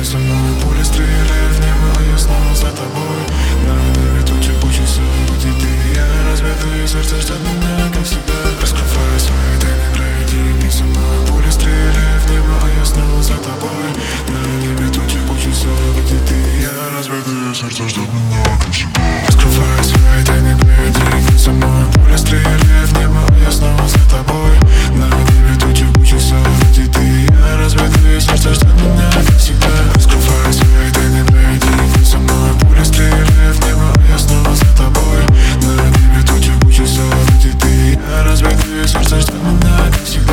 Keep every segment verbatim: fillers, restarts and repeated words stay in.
со мной. Пули стреляют в небо, а я снова за тобой. На небе тучи учится, где ты и я. Разбитые сердца ждет меня, как всегда. Раскрывая свои тайны, пройди вместе со мной. Пули стреляют в небо, а я снова за тобой. На небе тучи учится, где ты и я. Разбитые сердца ждет меня, как всегда. Раскрывая свои тайны, пройди вместе со мной. Пули стреляют в небо, а я снова за тобой. На небе тучи учится, где ты и я. Разбитые сердца ждет меня, как всегда. Раскрывая свои тайны, пройди вместе со мной. Пули стреляют в небо, а я снова за тобой. На небе тучи учится, где ты и я. Разбитые сердца ждет меня, как всегда.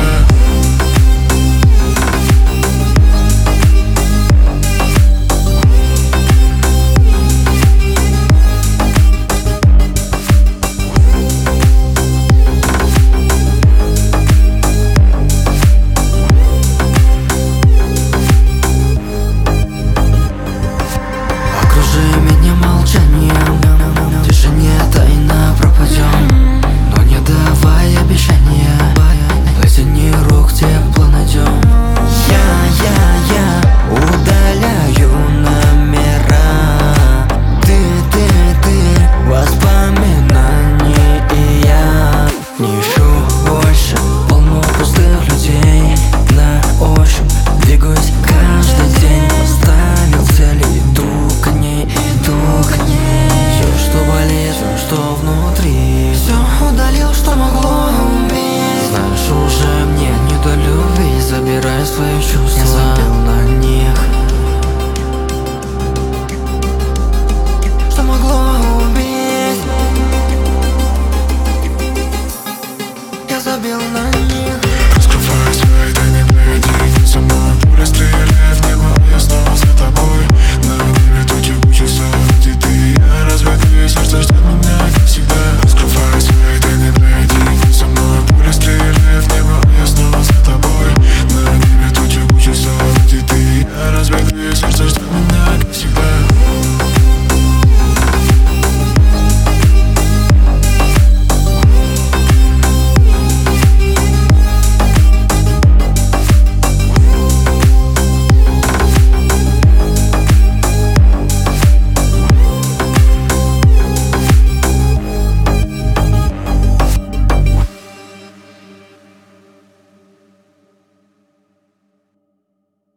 Забирай свои чувства.